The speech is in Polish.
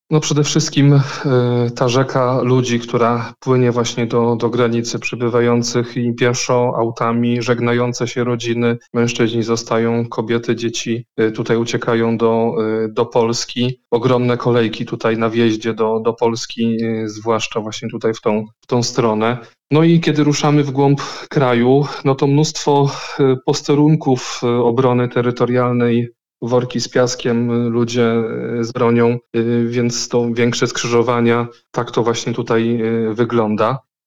No przede wszystkim ta rzeka ludzi, która płynie właśnie do granicy, przybywających i pieszo, autami, żegnające się rodziny. Mężczyźni zostają, kobiety, dzieci tutaj uciekają do Polski. Ogromne kolejki tutaj na wjeździe do Polski, zwłaszcza właśnie tutaj w tą stronę. No i kiedy ruszamy w głąb kraju, no to mnóstwo posterunków obrony terytorialnej, worki z piaskiem, ludzie z bronią, więc to większe skrzyżowania, tak to właśnie tutaj wygląda.